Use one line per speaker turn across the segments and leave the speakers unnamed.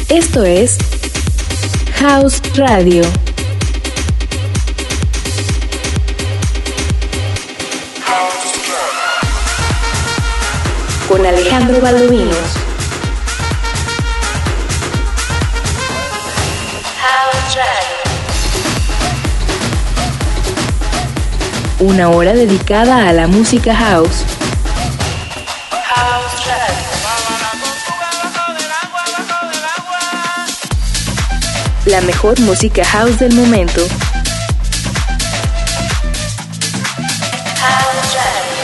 Esto es House Radio. Con Alejandro Valdovinos. House Radio. Una hora dedicada a la música house. House Radio. La mejor música house del momento. House Radio.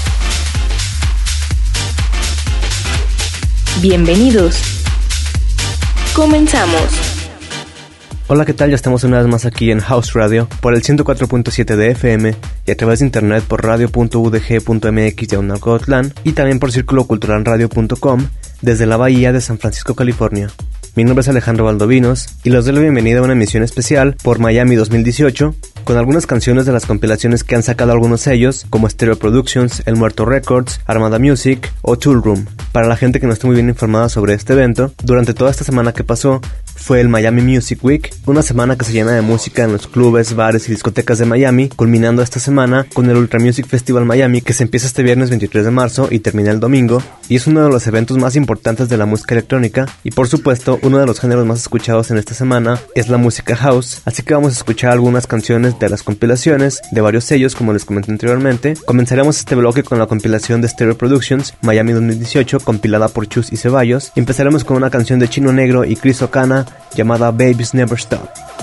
Bienvenidos. Comenzamos.
Hola, ¿qué tal? Ya estamos una vez más aquí en House Radio por el 104.7 de FM y a través de internet por radio.udg.mx/Cotlán y también por circuloculturalradio.com desde la bahía de San Francisco, California. Mi nombre es Alejandro Valdovinos y les doy la bienvenida a una emisión especial por Miami 2018 con algunas canciones de las compilaciones que han sacado algunos sellos como Stereo Productions, El Muerto Records, Armada Music o Tool Room. Para la gente que no esté muy bien informada sobre este evento, durante toda esta semana que pasó fue el Miami Music Week, una semana que se llena de música en los clubes, bares y discotecas de Miami, culminando esta semana con el Ultra Music Festival Miami que se empieza este viernes 23 de marzo y termina el domingo, y es uno de los eventos más importantes de la música electrónica y por supuesto uno de los géneros más escuchados en esta semana es la música house, así que vamos a escuchar algunas canciones de las compilaciones de varios sellos como les comenté anteriormente. Comenzaremos este bloque con la compilación de Stereo Productions Miami 2018 compilada por Chus y Ceballos y empezaremos con una canción de Chino Negro y Chris Okana llamada Babies Never Stop.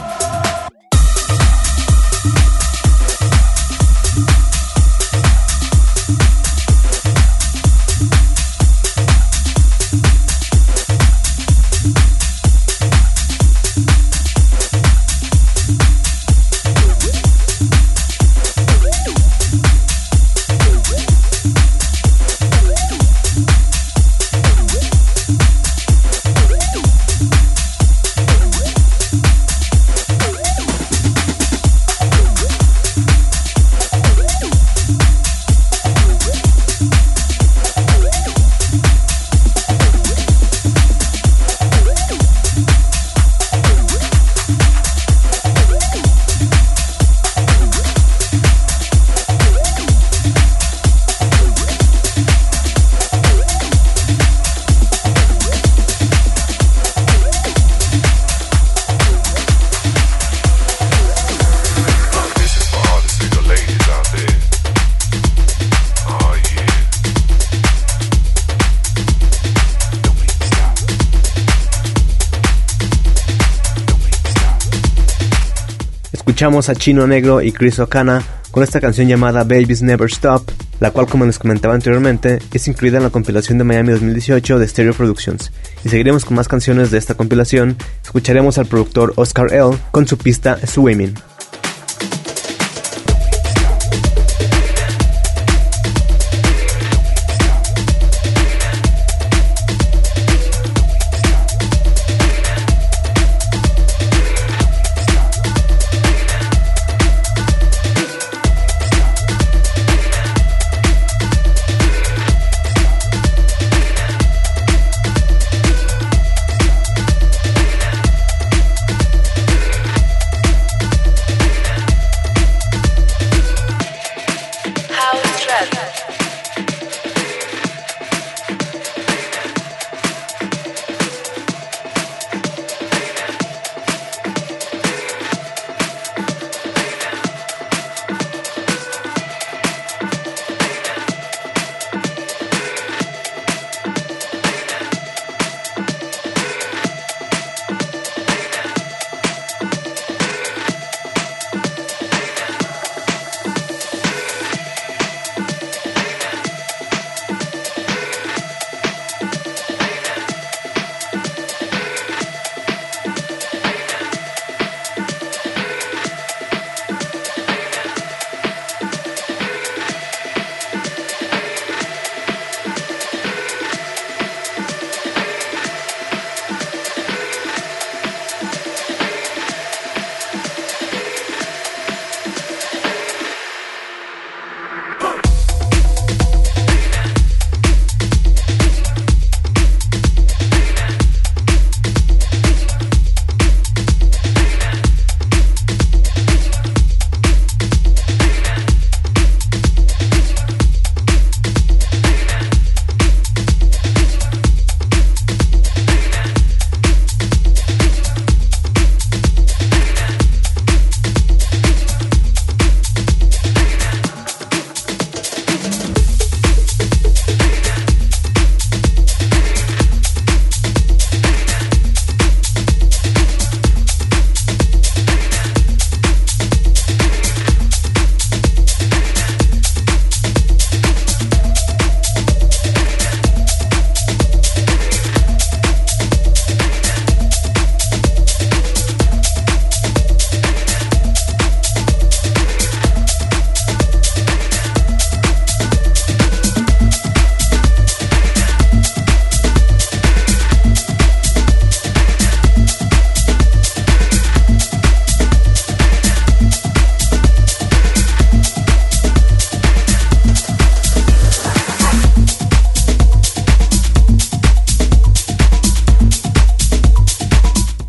Escuchamos a Chino Negro y Chris Okana con esta canción llamada Babies Never Stop, la cual, como les comentaba anteriormente, es incluida en la compilación de Miami 2018 de Stereo Productions. Y seguiremos con más canciones de esta compilación. Escucharemos al productor Oscar L. con su pista Swimming.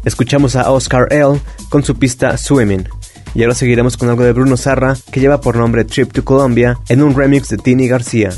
Escuchamos a Oscar L. con su pista Swimming. Y ahora seguiremos con algo de Bruno Zarra, que lleva por nombre Trip to Colombia, en un remix de Tini García.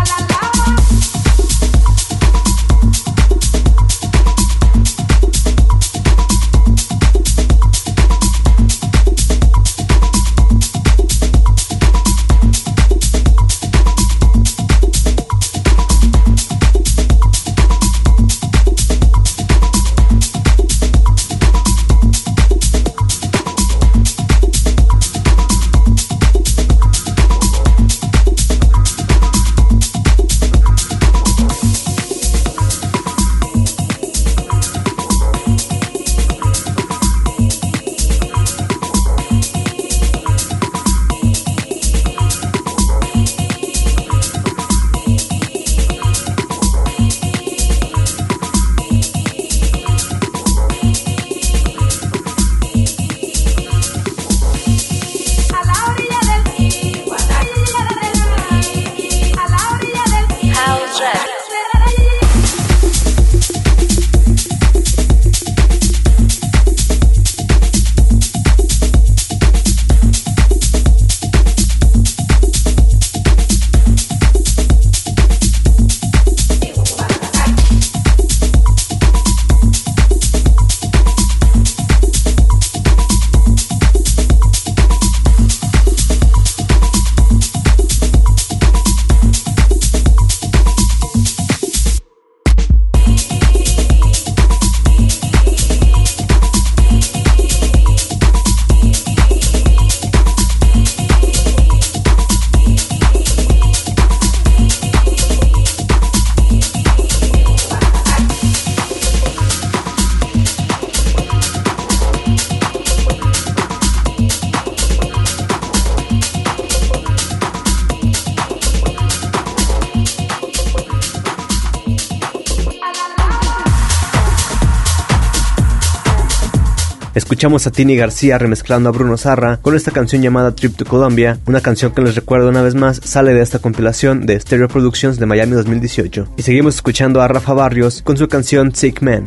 Escuchamos a Tini García remezclando a Bruno Zarra con esta canción llamada Trip to Colombia, una canción que les recuerdo una vez más sale de esta compilación de Stereo Productions de Miami 2018. Y seguimos escuchando a Rafa Barrios con su canción Sick Man.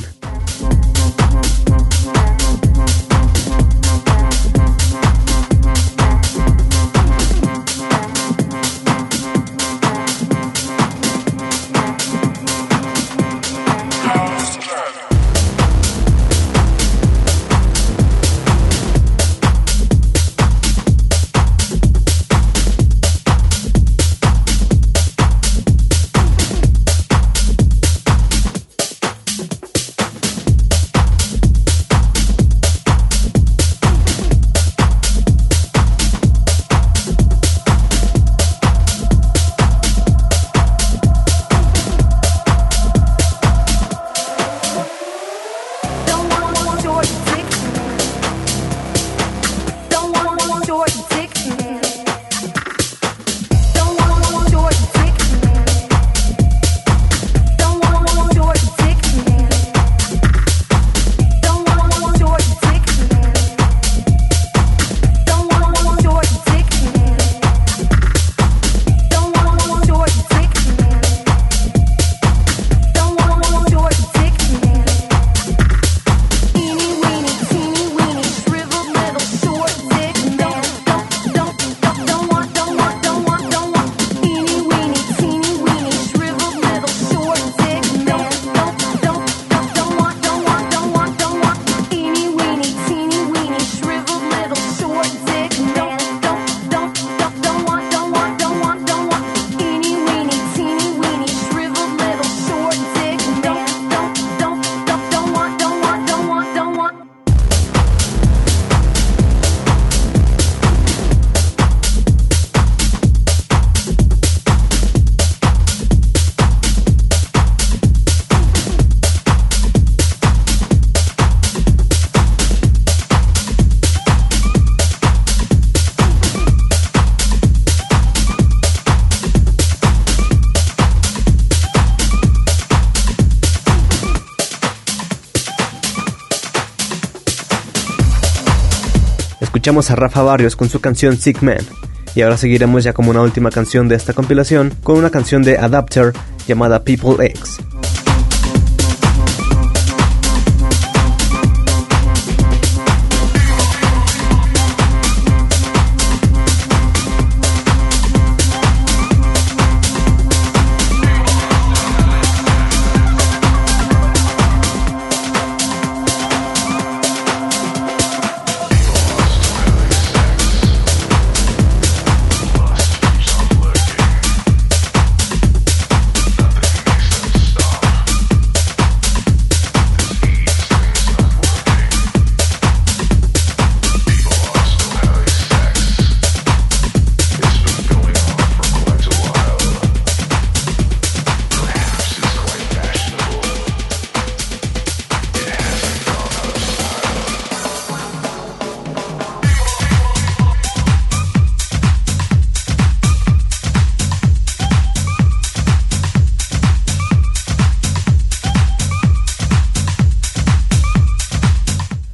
Escuchamos a Rafa Barrios con su canción Sick Man. Y ahora seguiremos ya como una última canción de esta compilación con una canción de Adapter llamada People X.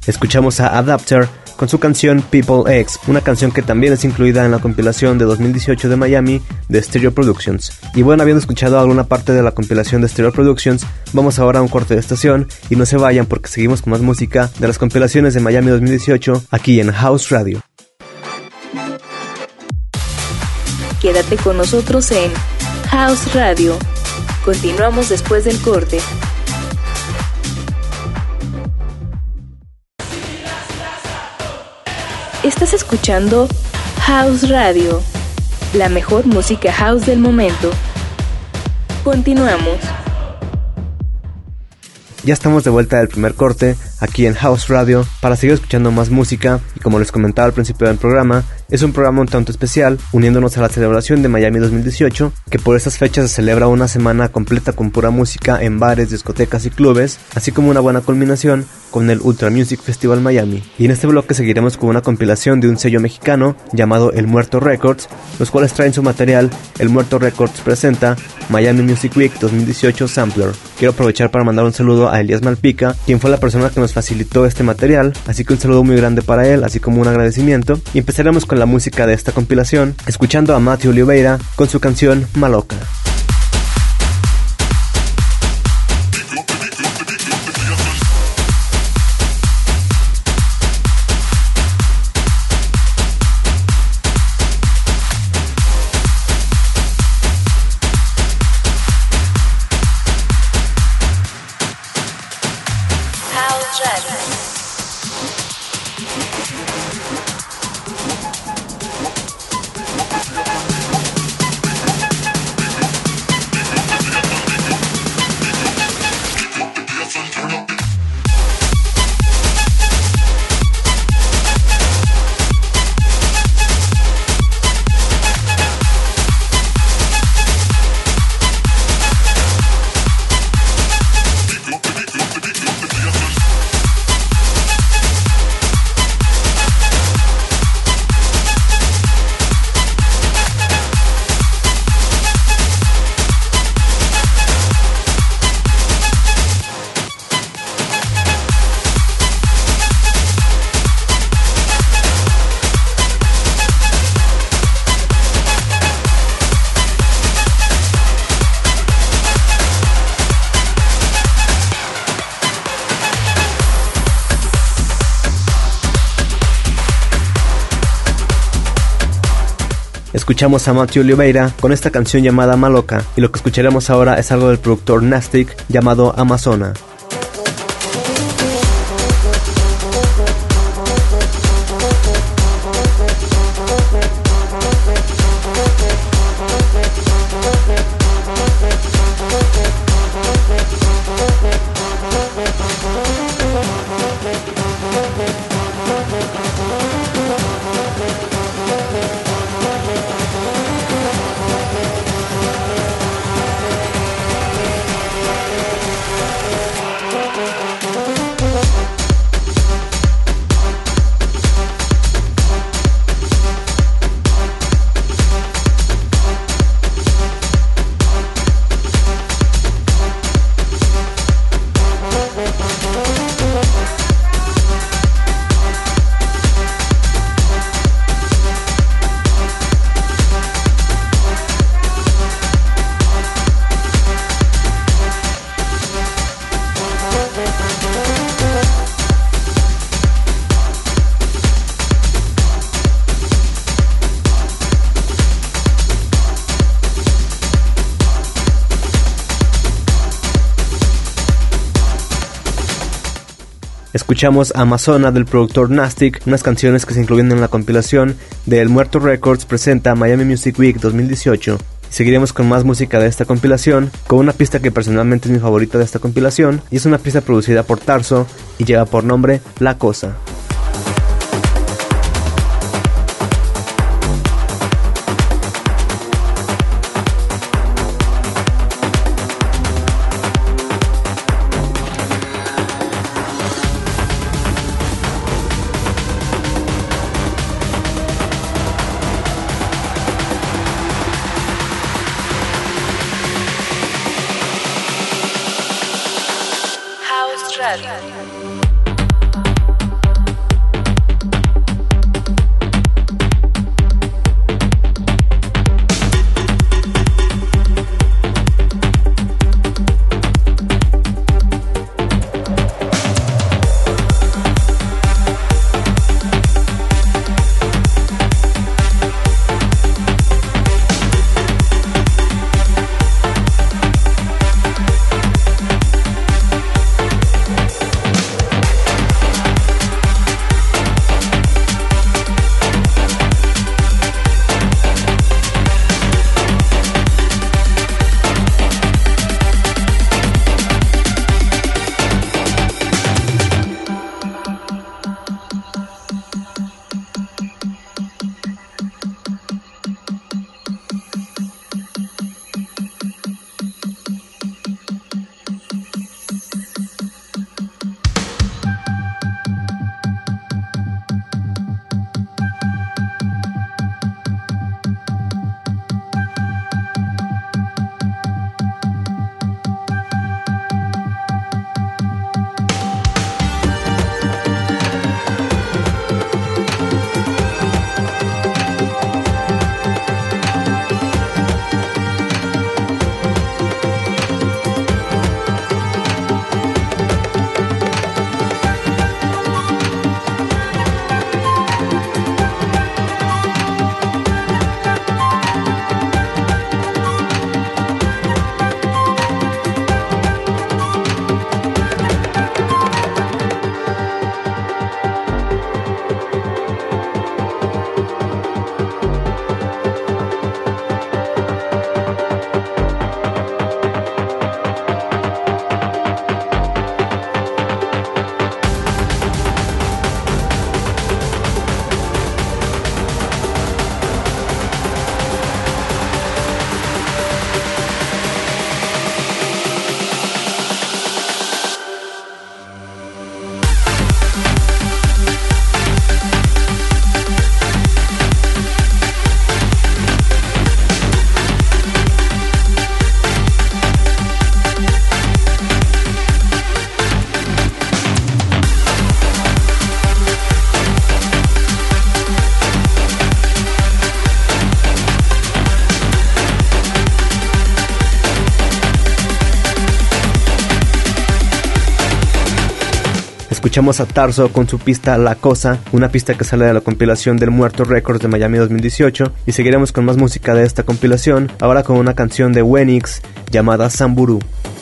Escuchamos a Adapter con su canción People X, una canción que también es incluida en la compilación de 2018 de Miami de Stereo Productions. Y bueno, habiendo escuchado alguna parte de la compilación de Stereo Productions, vamos ahora a un corte de estación y no se vayan porque seguimos con más música de las compilaciones de Miami 2018 aquí en House Radio.
Quédate con nosotros en House Radio. Continuamos después del corte. Estás escuchando House Radio, la mejor música house del momento. Continuamos.
Ya estamos de vuelta del primer corte aquí en House Radio para seguir escuchando más música y como les comentaba al principio del programa, es un programa un tanto especial uniéndonos a la celebración de Miami 2018 que por estas fechas se celebra una semana completa con pura música en bares, discotecas y clubes, así como una buena culminación con el Ultra Music Festival Miami. Y en este bloque seguiremos con una compilación de un sello mexicano llamado El Muerto Records, los cuales traen su material El Muerto Records presenta Miami Music Week 2018 Sampler. Quiero aprovechar para mandar un saludo a Elías Malpica, quien fue la persona que nos facilitó este material, así que un saludo muy grande para él, así como un agradecimiento. Y empezaremos con la música de esta compilación, escuchando a Matthew Oliveira con su canción Maloca. Escuchamos a Matthew Oliveira con esta canción llamada Maloca, y lo que escucharemos ahora es algo del productor Nastic llamado Amazona. Escuchamos Amazona del productor Nastic, unas canciones que se incluyen en la compilación de El Muerto Records presenta Miami Music Week 2018. Seguiremos con más música de esta compilación, con una pista que personalmente es mi favorita de esta compilación, y es una pista producida por Tarso y lleva por nombre La Cosa. Escuchamos a Tarso con su pista La Cosa, una pista que sale de la compilación del Muerto Records de Miami 2018, y seguiremos con más música de esta compilación, ahora con una canción de Wenix llamada Samburu.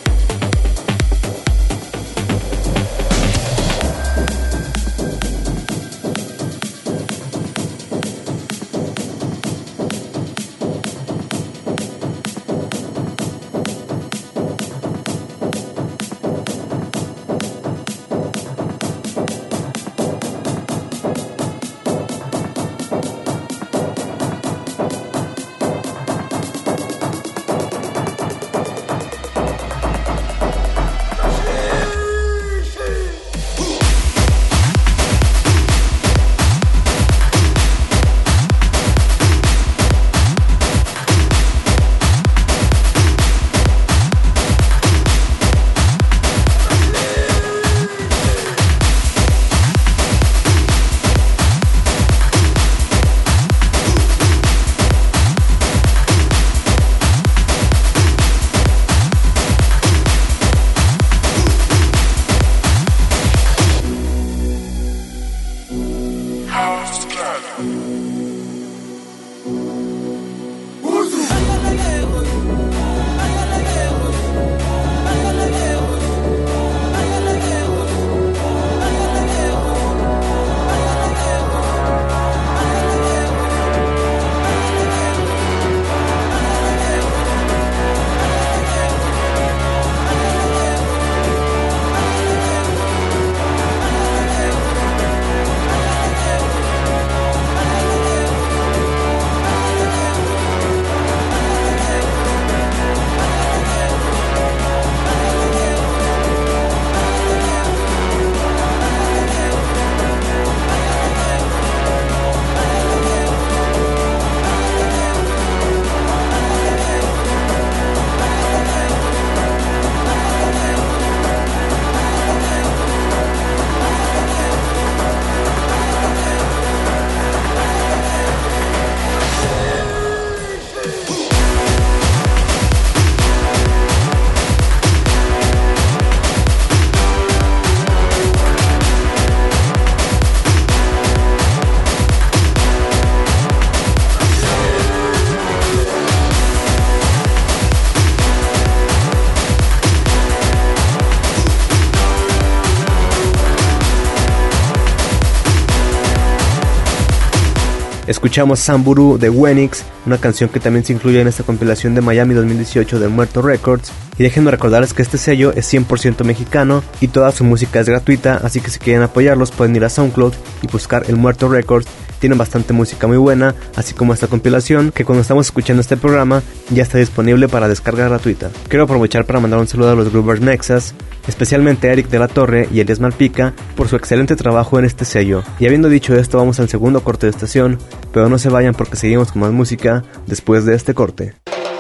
Escuchamos Samburu de Wenix, una canción que también se incluye en esta compilación de Miami 2018 del Muerto Records. Y déjenme recordarles que este sello es 100% mexicano y toda su música es gratuita, así que si quieren apoyarlos pueden ir a SoundCloud y buscar El Muerto Records. Tienen bastante música muy buena, así como esta compilación que cuando estamos escuchando este programa ya está disponible para descarga gratuita. Quiero aprovechar para mandar un saludo a los Groovers Nexas, especialmente a Eric de la Torre y Elias Malpica por su excelente trabajo en este sello. Y habiendo dicho esto, vamos al segundo corte de estación, pero no se vayan porque seguimos con más música después de este corte.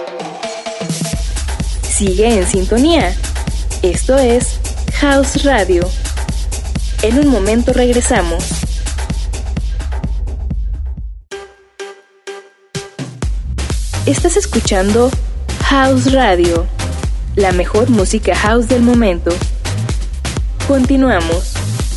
Sigue en sintonía. Esto es House Radio. En un momento regresamos. Estás escuchando House Radio, la mejor música house del momento. Continuamos.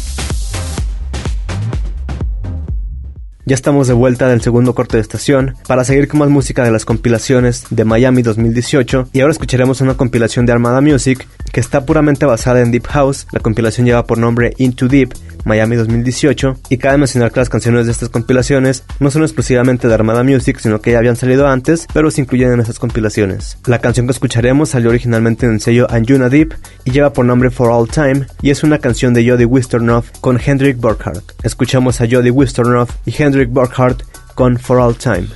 Ya estamos de vuelta del segundo corte de estación para seguir con más música de las compilaciones de Miami 2018 y ahora escucharemos una compilación de Armada Music que está puramente basada en Deep House. La compilación lleva por nombre Into Deep Miami 2018 y cabe mencionar que las canciones de estas compilaciones no son exclusivamente de Armada Music, sino que ya habían salido antes, pero se incluyen en estas compilaciones. La canción que escucharemos salió originalmente en el sello Anjuna Deep y lleva por nombre For All Time y es una canción de Jody Wisternoff con Hendrik Burkhardt. Escuchamos a Jody Wisternoff y Hendrik Burkhardt con For All Time.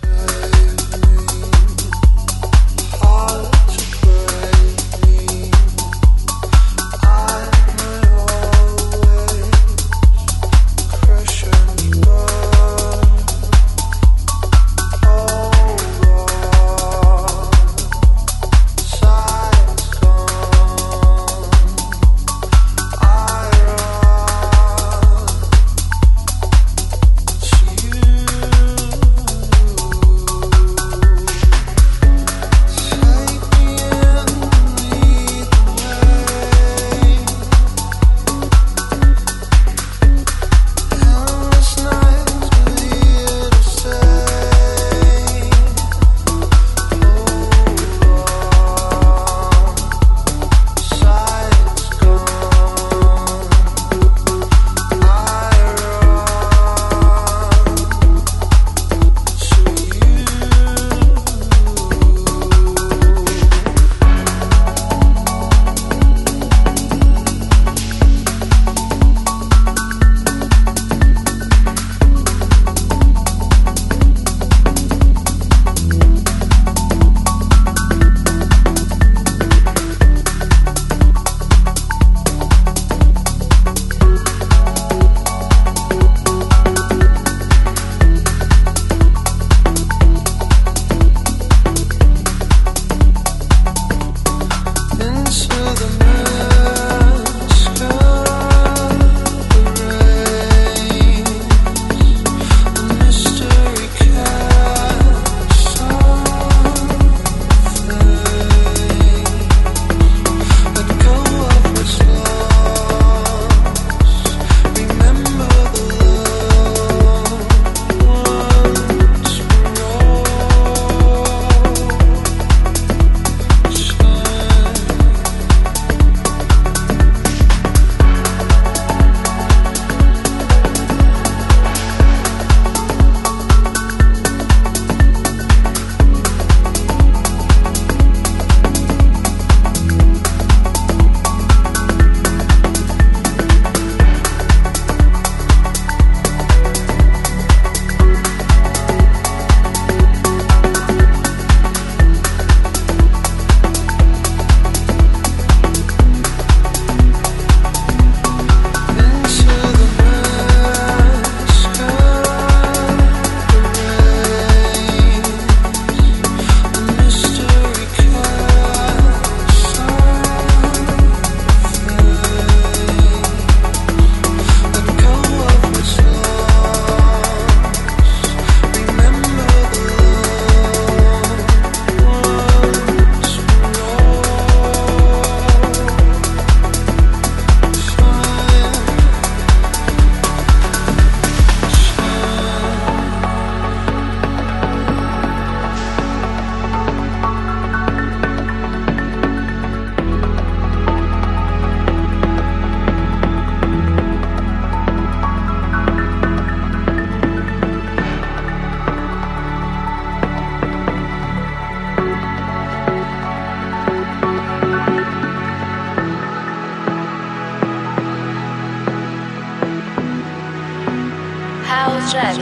House Radio.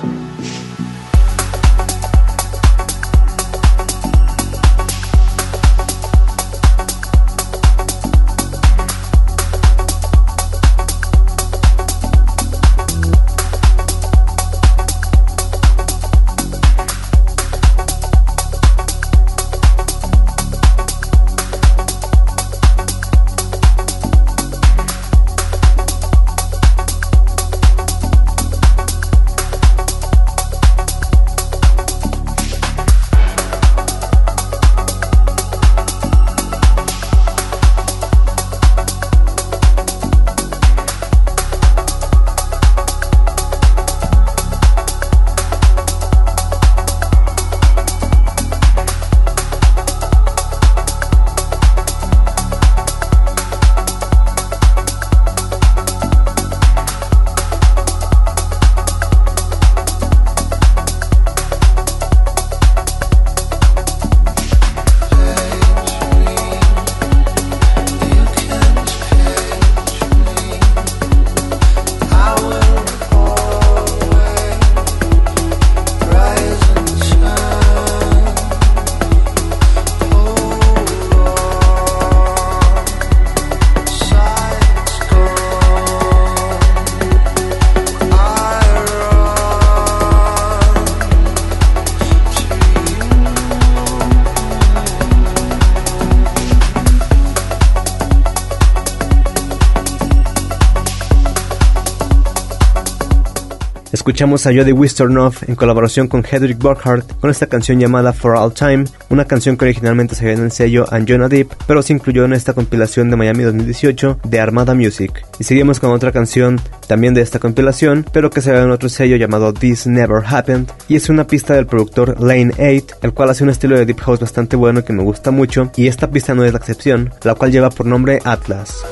Escuchamos a Jody Wisternoff en colaboración con Hedrick Burkhardt con esta canción llamada For All Time, una canción que originalmente salió en el sello Anjuna Deep, pero se incluyó en esta compilación de Miami 2018 de Armada Music. Y seguimos con otra canción también de esta compilación, pero que salió en otro sello llamado This Never Happened, y es una pista del productor Lane 8, el cual hace un estilo de Deep House bastante bueno y que me gusta mucho, y esta pista no es la excepción, la cual lleva por nombre Atlas.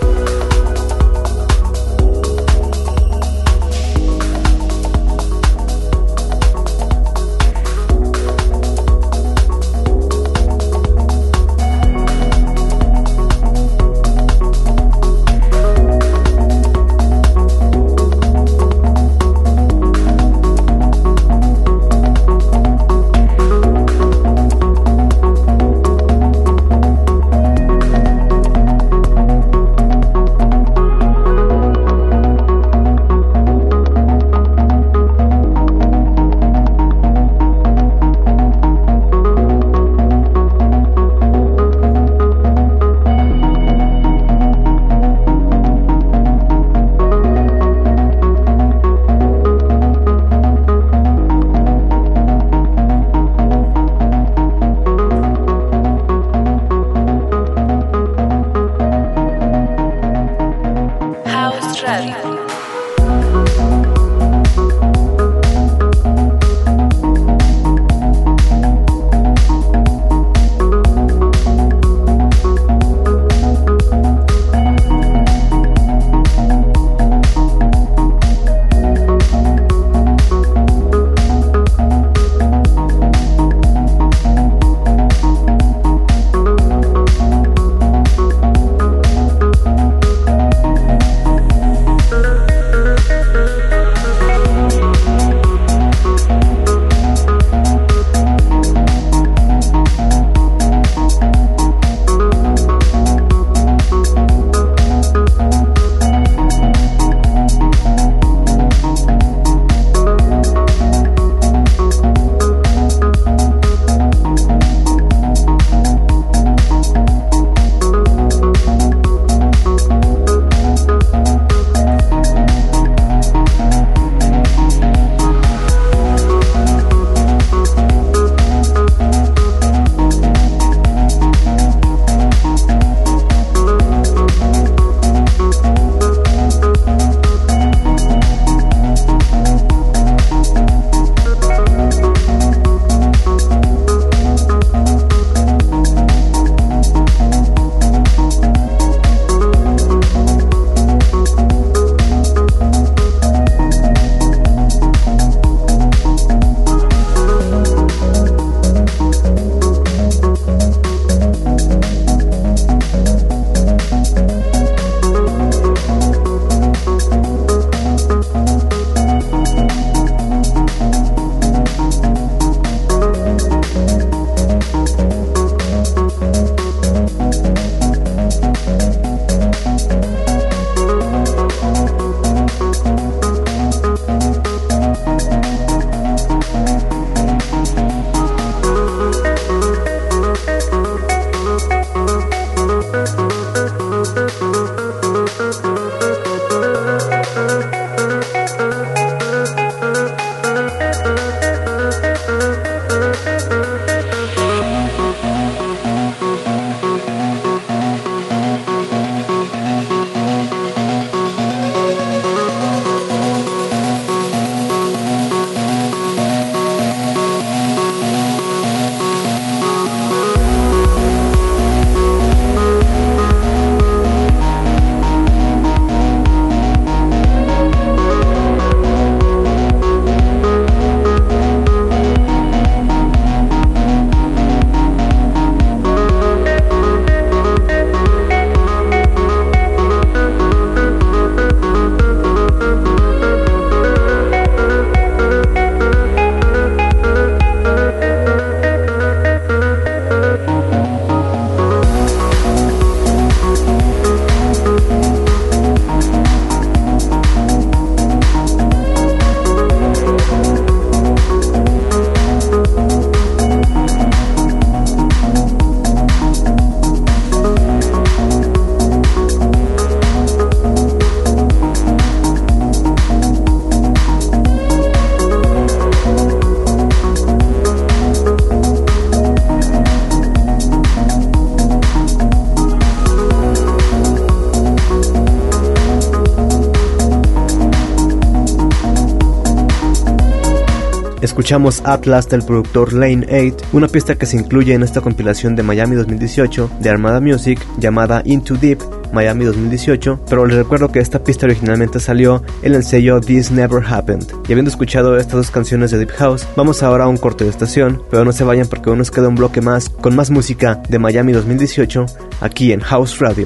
Escuchamos Atlas del productor Lane 8, una pista que se incluye en esta compilación de Miami 2018 de Armada Music llamada Into Deep Miami 2018, pero les recuerdo que esta pista originalmente salió en el sello This Never Happened. Y habiendo escuchado estas dos canciones de Deep House, vamos ahora a un corte de estación, pero no se vayan porque aún nos queda un bloque más con más música de Miami 2018 aquí en House Radio.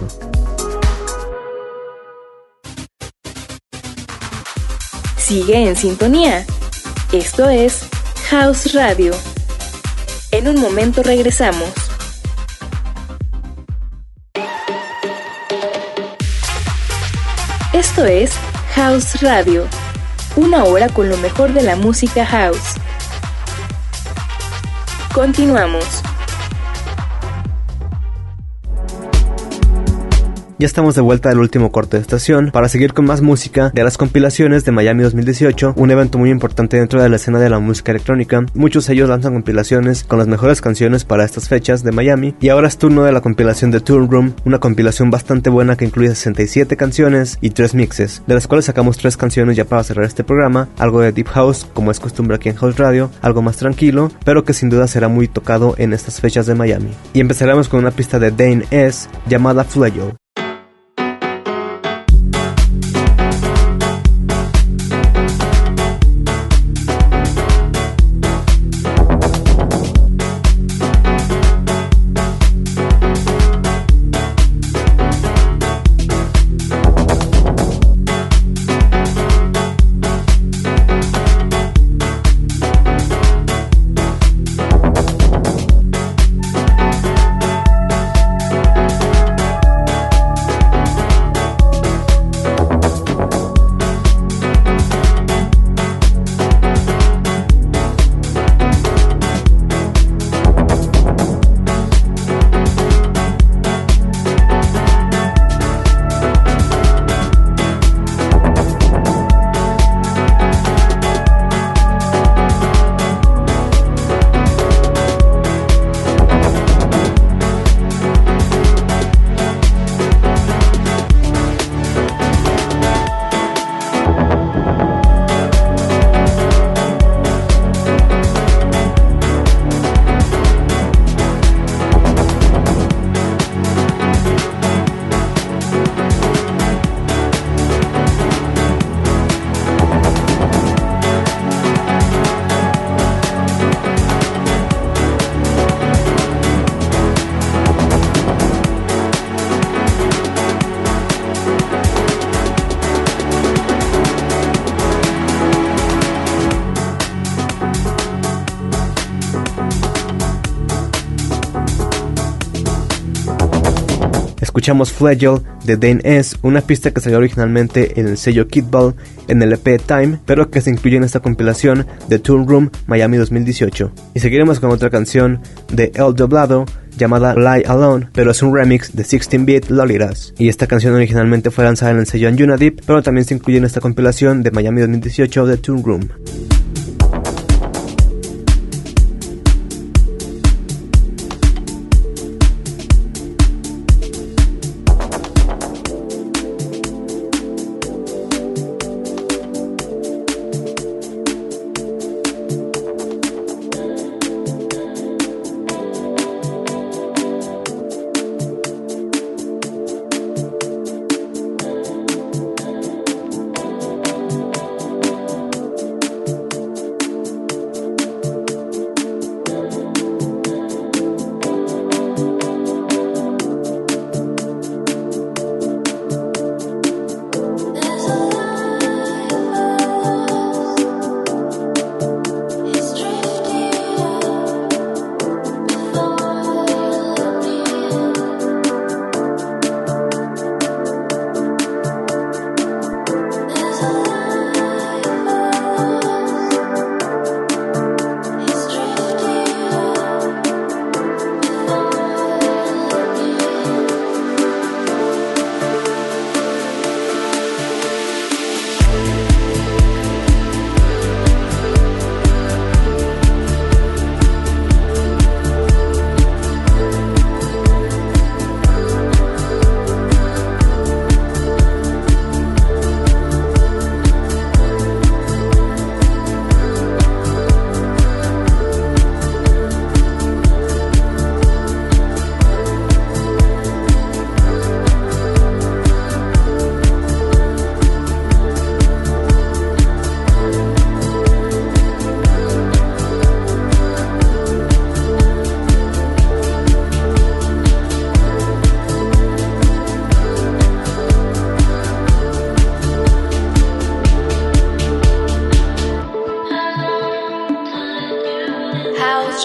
Sigue en sintonía. Esto es House Radio. En un momento regresamos. Esto es House Radio, una hora con lo mejor de la música house. Continuamos.
Ya estamos de vuelta del último corte de estación para seguir con más música de las compilaciones de Miami 2018, un evento muy importante dentro de la escena de la música electrónica. Muchos de ellos lanzan compilaciones con las mejores canciones para estas fechas de Miami, y ahora es turno de la compilación de Tour Room, una compilación bastante buena que incluye 67 canciones y 3 mixes, de las cuales sacamos 3 canciones ya para cerrar este programa, algo de Deep House, como es costumbre aquí en House Radio, algo más tranquilo, pero que sin duda será muy tocado en estas fechas de Miami. Y empezaremos con una pista de Dane S llamada Flagel. Escuchamos Flagel de Dane S, una pista que salió originalmente en el sello Kidball en el EP Time, pero que se incluye en esta compilación de Tour Room Miami 2018. Y seguiremos con otra canción de El Doblado llamada Lie Alone, pero es un remix de 16-bit Lolitas. Y esta canción originalmente fue lanzada en el sello Anjuna Deep, pero también se incluye en esta compilación de Miami 2018 de Tour Room.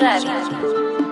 Radio.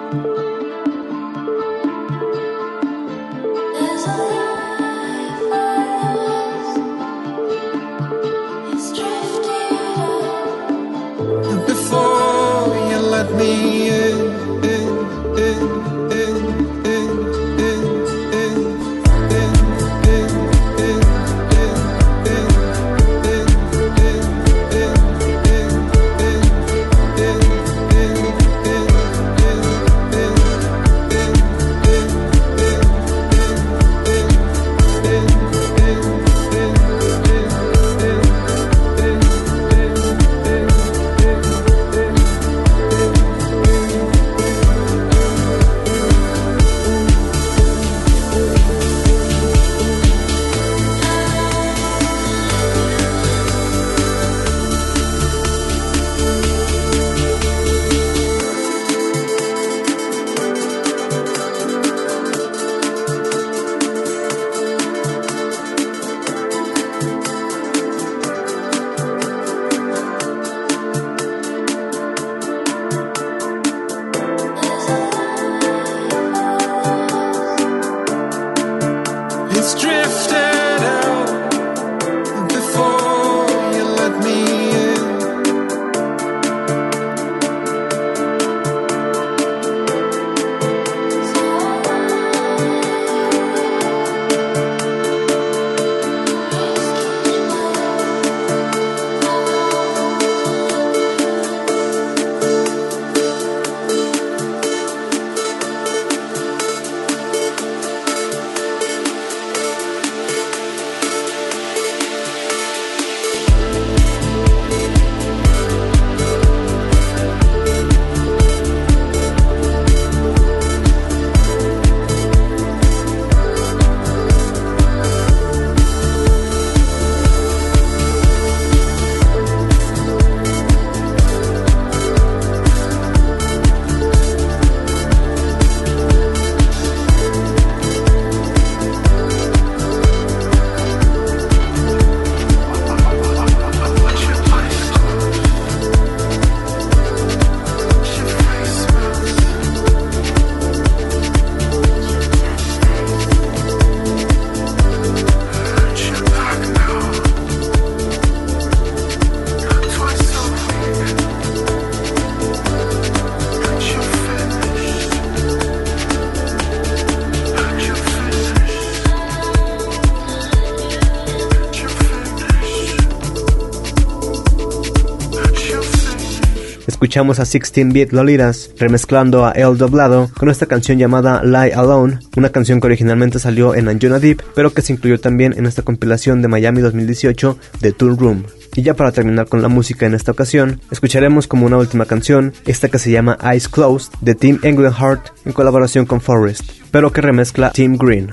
Escuchamos a 16-Bit Lolitas remezclando a El Doblado con esta canción llamada Lie Alone, una canción que originalmente salió en Anjuna Deep, pero que se incluyó también en esta compilación de Miami 2018 de Tool Room. Y ya para terminar con la música en esta ocasión, escucharemos como una última canción, esta que se llama Eyes Closed, de Team Engleheart en colaboración con Forrest, pero que remezcla Team Green.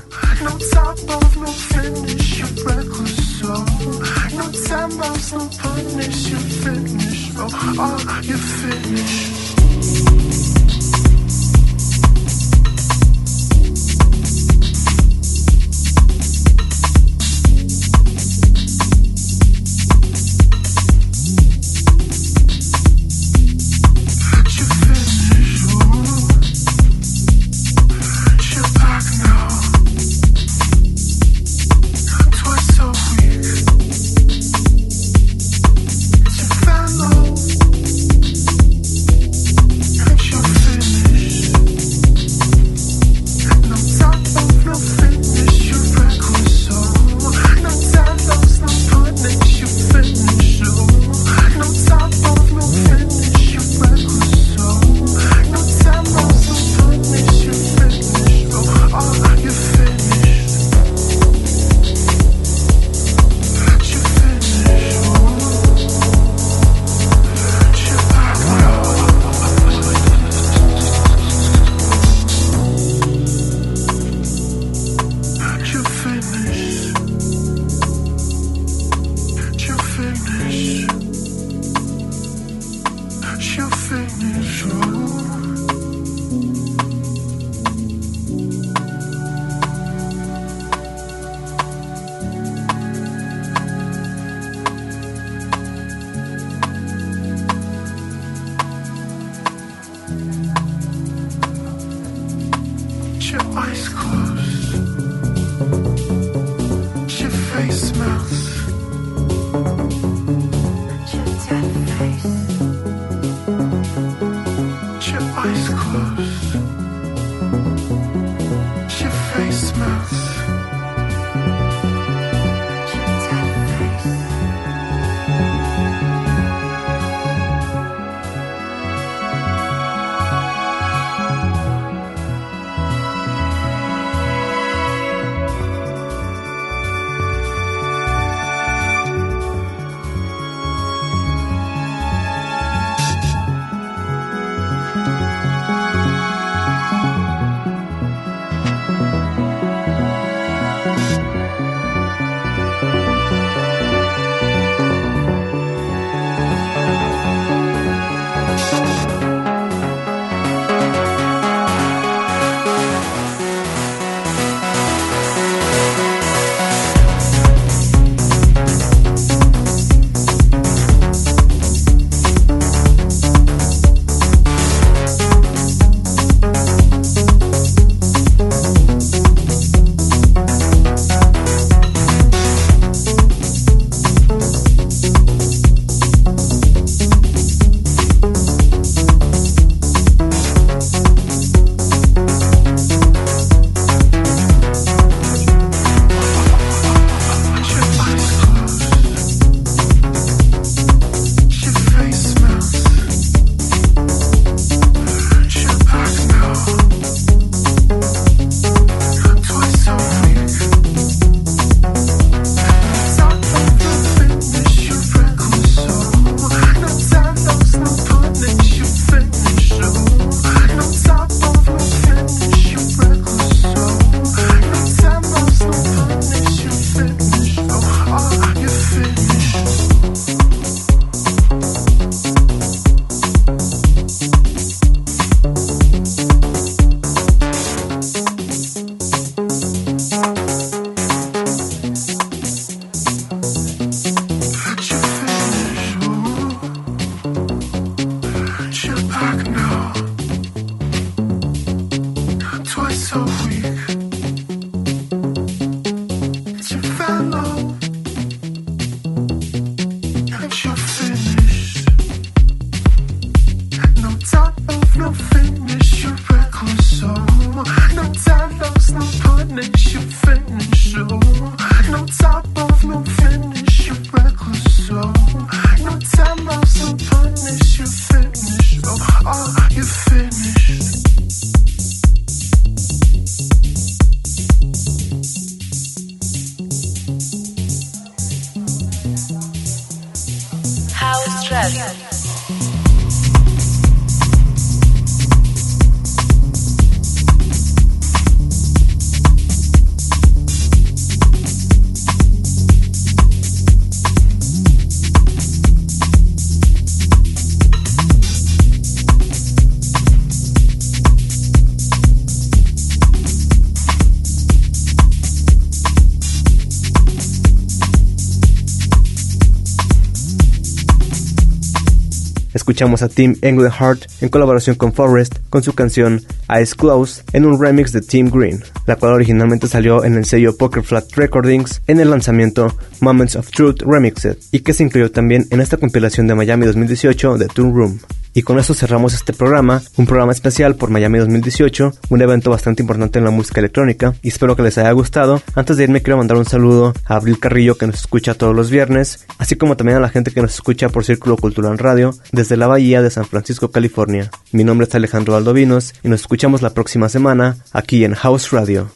Escuchamos a Tim Engelhardt en colaboración con Forrest con su canción Eyes Closed en un remix de Tim Green, la cual originalmente salió en el sello Poker Flat Recordings en el lanzamiento Moments of Truth Remixed y que se incluyó también en esta compilación de Miami 2018 de Toon Room. Y con eso cerramos este programa, un programa especial por Miami 2018, un evento bastante importante en la música electrónica, y espero que les haya gustado. Antes de irme quiero mandar un saludo a Abril Carrillo, que nos escucha todos los viernes, así como también a la gente que nos escucha por Círculo Cultural Radio desde la Bahía de San Francisco, California. Mi nombre es Alejandro Valdovinos y nos escuchamos la próxima semana aquí en House Radio.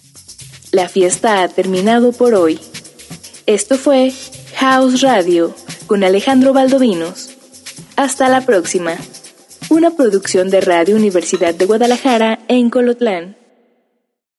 La fiesta ha terminado por hoy. Esto fue House Radio con Alejandro Valdovinos. Hasta la próxima. Una producción de Radio Universidad de Guadalajara en Colotlán.